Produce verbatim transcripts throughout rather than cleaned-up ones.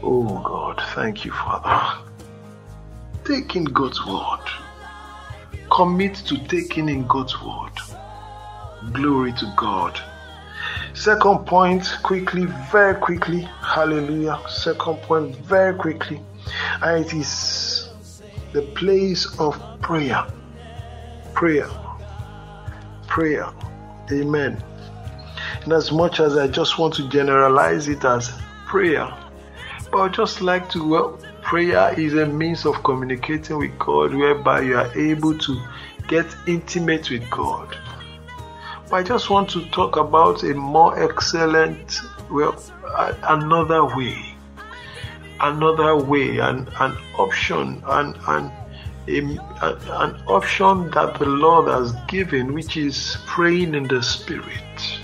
Oh God, thank you, Father. Take in God's word. Commit to taking in God's word. Glory to God. Second point, quickly, very quickly. Hallelujah. Second point, very quickly. And it is the place of prayer. Prayer. Prayer. Amen. And as much as I just want to generalize it as prayer, but I'd just like to, well, prayer is a means of communicating with God whereby you are able to get intimate with God. But I just want to talk about a more excellent, well, another way, another way, and an option, and an a, an option that the Lord has given, which is praying in the Spirit.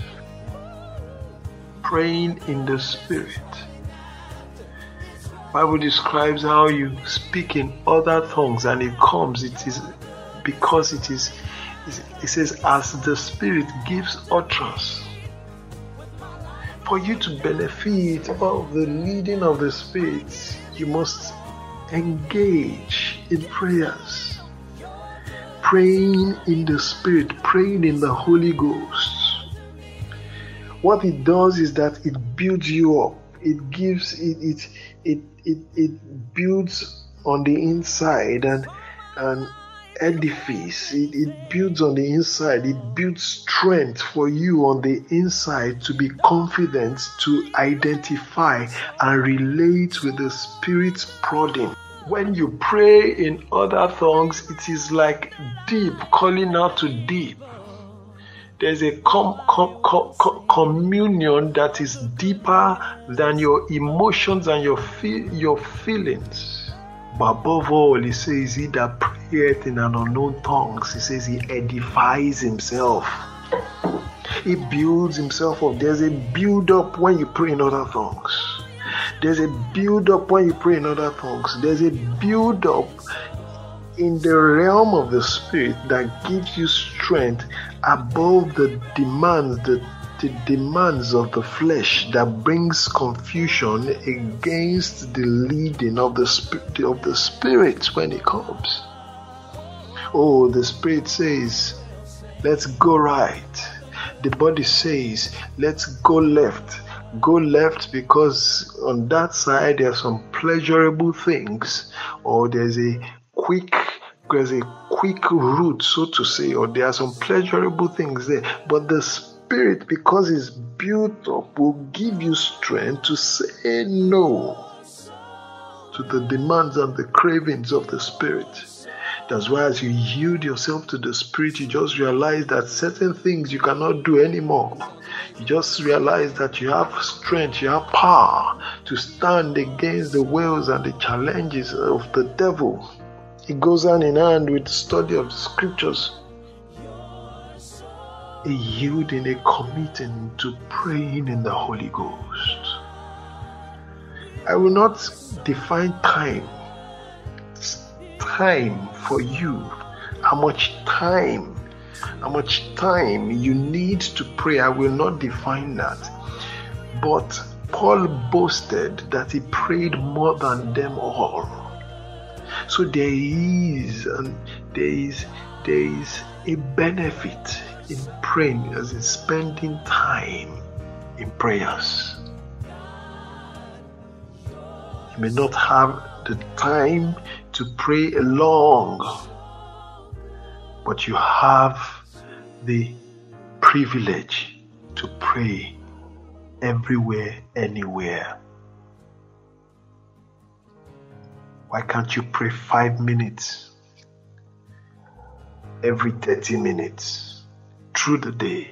Praying in the Spirit. Bible describes how you speak in other tongues, and it comes. It is because it is. It says, as the Spirit gives utterance. For you to benefit of the leading of the Spirit, you must engage in prayers. Praying in the Spirit, praying in the Holy Ghost. What it does is that it builds you up. It gives it it it it, it builds on the inside and and edifice. It, it builds on the inside. It builds strength for you on the inside to be confident to identify and relate with the Spirit's prodding. When you pray in other tongues, it is like deep calling out to deep. There's a com- com- com- com- communion that is deeper than your emotions and your fe- your feelings. But above all, he says, he that prayeth in an unknown tongues, he says he edifies himself. He builds himself up. There's a build up when you pray in other tongues. There's a build up when you pray in other tongues. There's a build up in the realm of the Spirit that gives you strength above the demands, the, the demands of the flesh that brings confusion against the leading of the Spirit, of the Spirit when it comes. Oh, the Spirit says, let's go right. The body says, let's go left. Go left because on that side there are some pleasurable things, or there's a quick there's a quick route, so to say, or there are some pleasurable things there. But the Spirit, because it's built up, will give you strength to say no to the demands and the cravings of the Spirit. That's why as you yield yourself to the Spirit, you just realize that certain things you cannot do anymore. You just realize that you have strength, you have power to stand against the wills and the challenges of the devil. It goes hand in hand with the study of the scriptures. A yielding, a committing to praying in the Holy Ghost. I will not define time. Time for you. How much time, how much time you need to pray. I will not define that. But Paul boasted that he prayed more than them all. So there is, and there is, there is a benefit in praying, as in spending time in prayers. You may not have the time to pray long, but you have the privilege to pray everywhere, anywhere. Why can't you pray five minutes every thirty minutes through the day?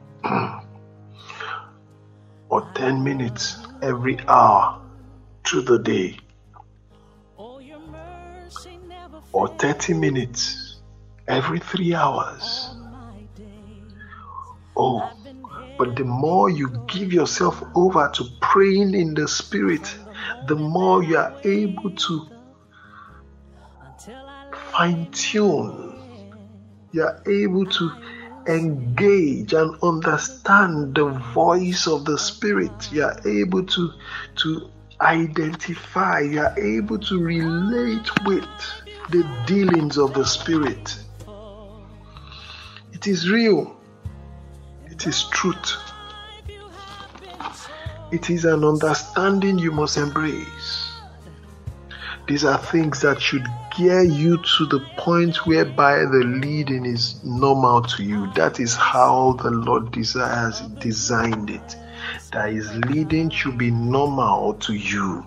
Or ten minutes every hour through the day? Or thirty minutes every three hours? Oh, but the more you give yourself over to praying in the Spirit, the more you are able to fine-tune. You are able to engage and understand the voice of the Spirit. You are able to, to identify, you are able to relate with the dealings of the Spirit. It is real. It is truth. It is an understanding you must embrace. These are things that should gear you to the point whereby the leading is normal to you. That is how the Lord desires, designed it. That His leading should be normal to you.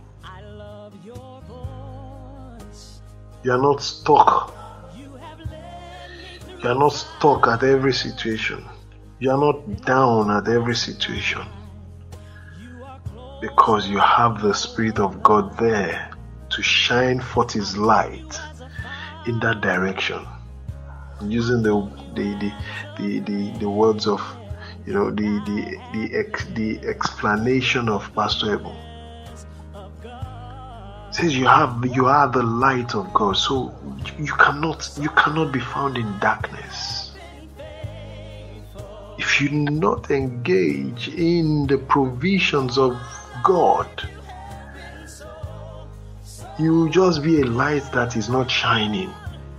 You are not stuck. You are not stuck at every situation. You are not down at every situation. Because you have the Spirit of God there to shine forth His light in that direction. I'm using the the the the, the, the words of you know the the the, ex, the explanation of Pastor Ebon. It says you have you are the light of God, so you cannot you cannot be found in darkness. If you do not engage in the provisions of God, you will just be a light that is not shining.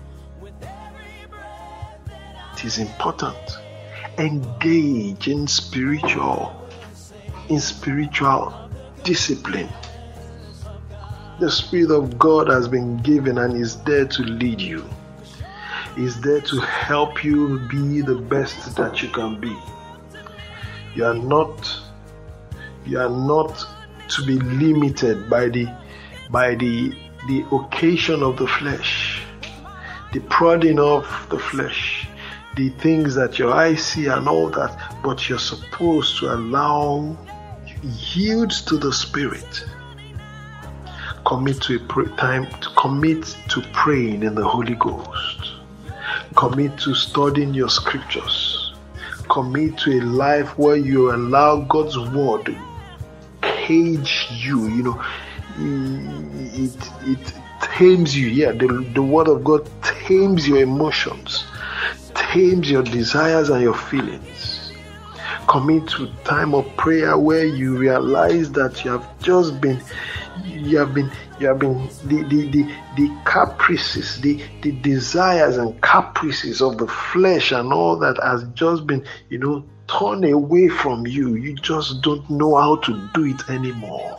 It is important. Engage in spiritual, in spiritual discipline. The Spirit of God has been given and is there to lead you. Is there to help you be the best that you can be. You are not, you are not to be limited by the by the the occasion of the flesh, the prodding of the flesh, the things that your eyes see and all that, but you're supposed to allow, yield to the Spirit. Commit to a pray, time to commit to praying in the Holy Ghost. Commit to studying your scriptures. Commit to a life where you allow God's word to cage you. You know, it it tames you. Yeah, the the word of God tames your emotions, tames your desires and your feelings. Commit to time of prayer where you realize that you have just been. You have been, you have been, the, the, the, the caprices, the, the desires and caprices of the flesh and all that has just been, you know, torn away from you. You just don't know how to do it anymore.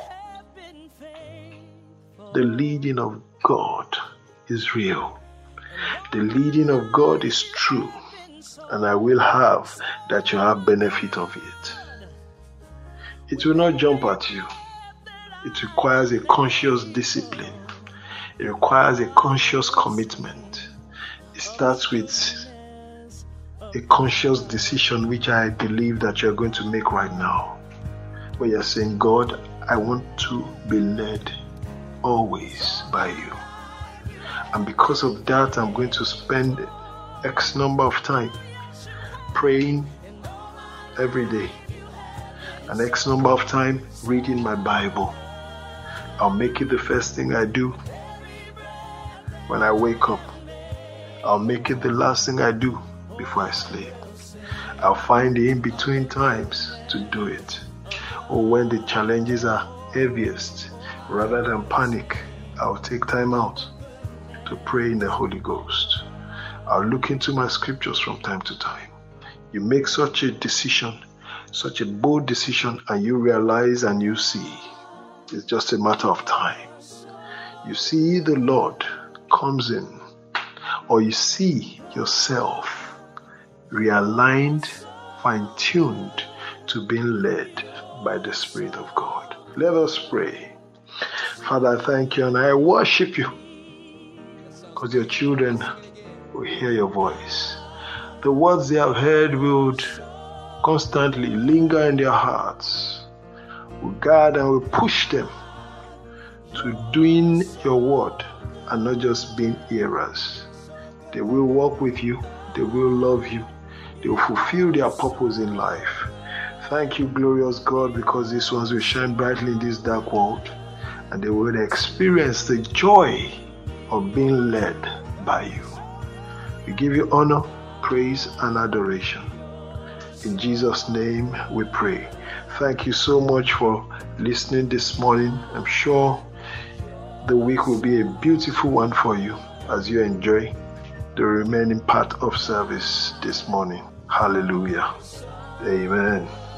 The leading of God is real. The leading of God is true. And I will have that you have benefit of it. It will not jump at you. It requires a conscious discipline. It requires a conscious commitment. It starts with a conscious decision, which I believe that you're going to make right now. Where you're saying, God, I want to be led always by you. And because of that, I'm going to spend X number of time praying every day. An X number of time reading my Bible. I'll make it the first thing I do when I wake up. I'll make it the last thing I do before I sleep. I'll find the in-between times to do it. Or when the challenges are heaviest, rather than panic, I'll take time out to pray in the Holy Ghost. I'll look into my scriptures from time to time. You make such a decision, such a bold decision, and you realize and you see. It's just a matter of time. You see the Lord comes in, or you see yourself realigned, fine-tuned to being led by the Spirit of God. Let us pray. Father, I thank you and I worship you because your children will hear your voice. The words they have heard will constantly linger in their hearts. Will guard and will push them to doing your word and not just being hearers. They will walk with you. They will love you. They will fulfill their purpose in life. Thank you, glorious God, because these ones will shine brightly in this dark world and they will experience the joy of being led by you. We give you honor, praise, and adoration. In Jesus' name we pray. Thank you so much for listening this morning. I'm sure the week will be a beautiful one for you as you enjoy the remaining part of service this morning. Hallelujah. Amen.